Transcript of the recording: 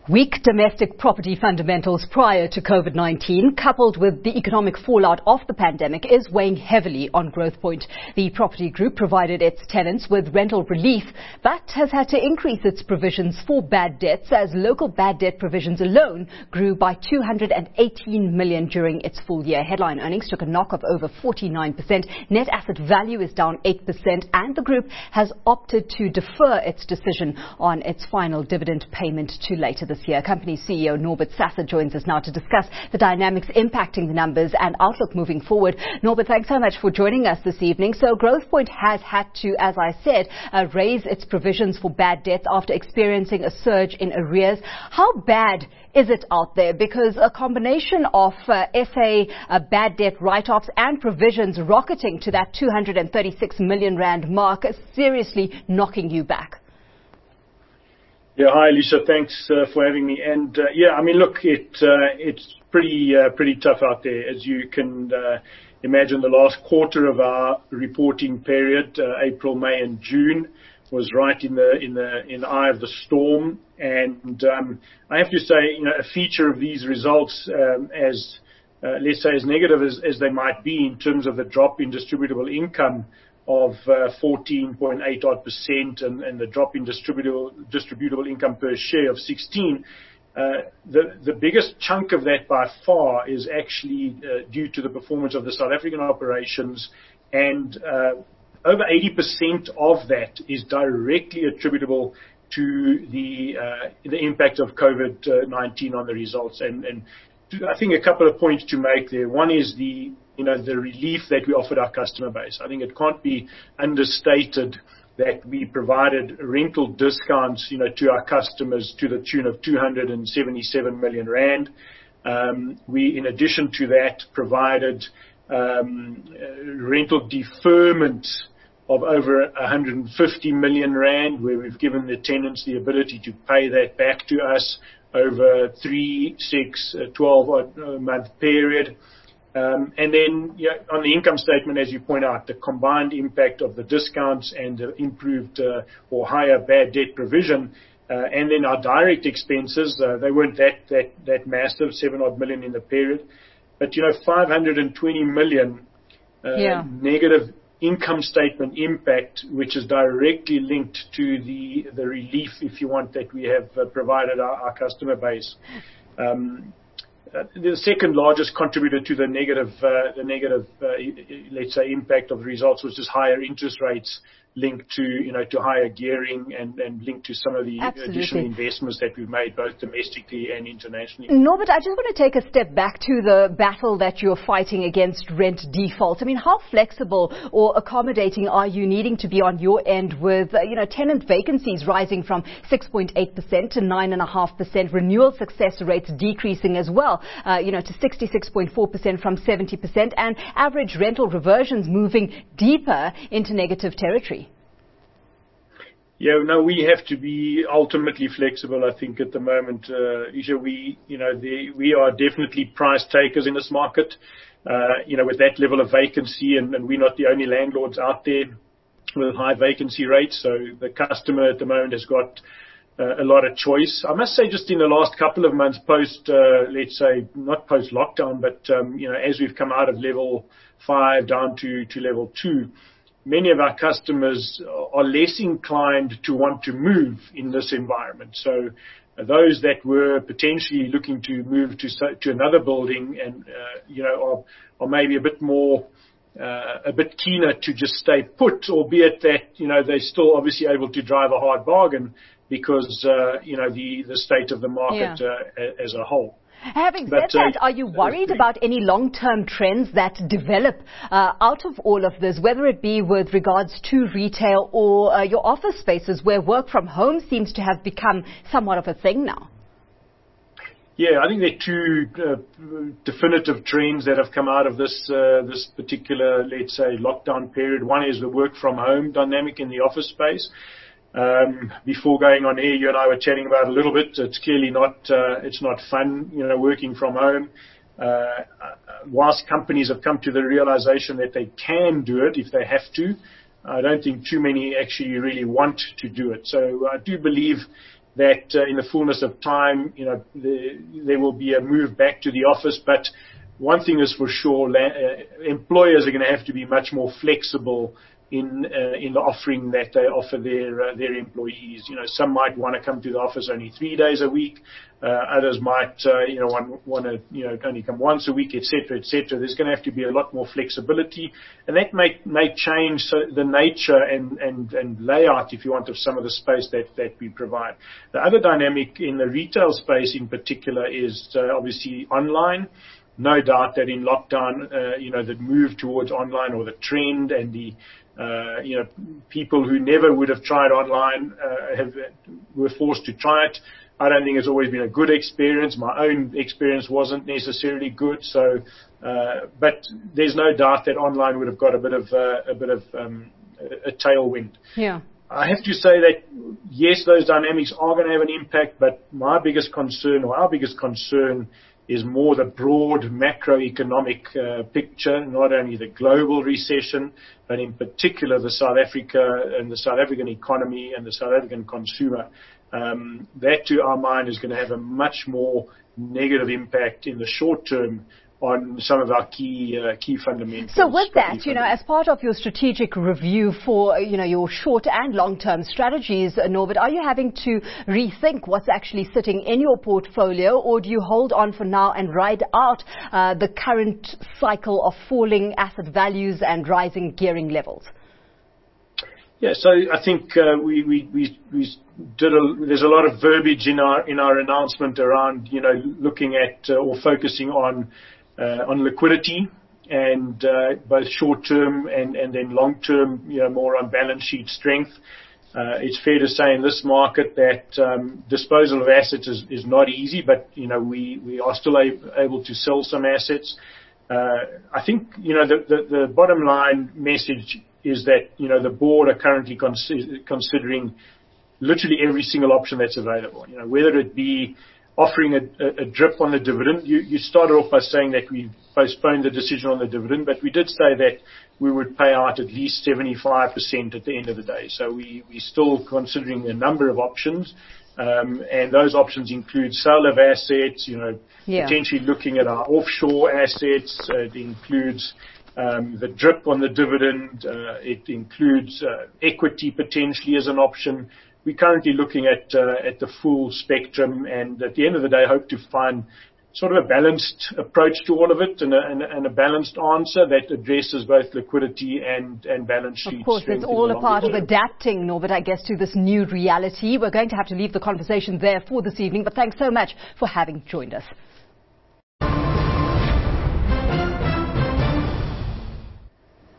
Weak domestic property fundamentals prior to COVID-19, coupled with the economic fallout of the pandemic, is weighing heavily on Growthpoint. The property group provided its tenants with rental relief, but has had to increase its provisions for bad debts, as local bad debt provisions alone grew by 218 million during its full year. Headline earnings took a knock of over 49%. Net asset value is down 8%, and the group has opted to defer its decision on its final dividend payment to later this year. Company CEO Norbert Sasse joins us now to discuss the dynamics impacting the numbers and outlook moving forward. Norbert, thanks so much for joining us this evening. So Growthpoint has had to, as I said, raise its provisions for bad debts after experiencing a surge in arrears. How bad is it out there? Because a combination of SA bad debt write-offs and provisions rocketing to that 236 million rand mark is seriously knocking you back. Yeah, hi Lisa, thanks for having me. And I mean, look, it's pretty tough out there, as you can imagine. The last quarter of our reporting period, April, May, and June, was right in the eye of the storm. And I have to say, a feature of these results, as let's say as negative as they might be in terms of the drop in distributable income of 14.8% odd, and the drop in distributable income per share of 16%. The biggest chunk of that by far is actually due to the performance of the South African operations, and over 80% of that is directly attributable to the impact of COVID-19 on the results. And I think a couple of points to make there. One is the relief that we offered our customer base. I think it can't be understated that we provided rental discounts, to our customers to the tune of 277 million rand. We, in addition to that, provided rental deferment of over 150 million rand, where we've given the tenants the ability to pay that back to us over 3, 6, 12 month period. And then on the income statement, as you point out, the combined impact of the discounts and the improved or higher bad debt provision, and then our direct expenses, they weren't that massive, 7 odd million in the period, but 520 million negative income statement impact, which is directly linked to the relief, if you want, that we have provided our customer base. The second largest contributor to the negative, let's say, impact of the results was just higher interest rates linked to higher gearing and linked to some of the additional investments that we've made both domestically and internationally. Norbert, I just want to take a step back to the battle that you're fighting against rent default. I mean, how flexible or accommodating are you needing to be on your end with, tenant vacancies rising from 6.8% to 9.5%, renewal success rates decreasing as well, to 66.4% from 70%, and average rental reversions moving deeper into negative territory? Yeah, no, we have to be ultimately flexible, I think, at the moment. We are definitely price takers in this market, with that level of vacancy, and we're not the only landlords out there with high vacancy rates. So the customer at the moment has got a lot of choice. I must say, just in the last couple of months post, let's say, not post lockdown, but, as we've come out of level 5 down to level 2, many of our customers are less inclined to want to move in this environment. So those that were potentially looking to move to another building and, are maybe a bit keener to just stay put, albeit that, they're still obviously able to drive a hard bargain because, the state of the market as a whole. Having said that, are you worried about any long-term trends that develop out of all of this, whether it be with regards to retail or your office spaces, where work from home seems to have become somewhat of a thing now? Yeah, I think there are two definitive trends that have come out of this particular, let's say, lockdown period. One is the work from home dynamic in the office space. Before going on air, you and I were chatting about it a little bit. It's clearly it's not fun, working from home. Whilst companies have come to the realization that they can do it if they have to, I don't think too many actually really want to do it. So I do believe that in the fullness of time, there will be a move back to the office. But one thing is for sure, employers are going to have to be much more flexible in the offering that they offer their employees. Some might want to come to the office only 3 days a week. Others might want to only come once a week, etc., etc. There's going to have to be a lot more flexibility, and that may change the nature and layout, if you want, of some of the space that we provide. The other dynamic in the retail space in particular is obviously online. No doubt that in lockdown, the move towards online, or the trend, and the people who never would have tried online were forced to try it. I don't think it's always been a good experience. My own experience wasn't necessarily good. So, but there's no doubt that online would have got a bit of a tailwind. Yeah. I have to say that yes, those dynamics are going to have an impact, but my biggest concern, or our biggest concern, is more the broad macroeconomic picture, not only the global recession, but in particular the South African economy and the South African consumer. That, to our mind, is going to have a much more negative impact in the short term on some of our key fundamentals. So with that, as part of your strategic review for, your short and long-term strategies, Norbert, are you having to rethink what's actually sitting in your portfolio, or do you hold on for now and ride out the current cycle of falling asset values and rising gearing levels? Yeah, so I think there's a lot of verbiage in our announcement around looking at or focusing on liquidity, and both short term and then long term, more on balance sheet strength. It's fair to say in this market that disposal of assets is not easy, but we are still able to sell some assets. I think the bottom line message is that the board are currently considering literally every single option that's available. Whether it be offering a drip on the dividend. You started off by saying that we postponed the decision on the dividend, but we did say that we would pay out at least 75% at the end of the day. So we're still considering a number of options, and those options include sale of assets, potentially looking at our offshore assets. It includes the drip on the dividend. It includes equity potentially as an option. We're currently looking at the full spectrum, and at the end of the day, hope to find sort of a balanced approach to all of it, and a balanced answer that addresses both liquidity and balance sheet. Of course, it's all a part of adapting, Norbert, I guess, to this new reality. We're going to have to leave the conversation there for this evening, but thanks so much for having joined us.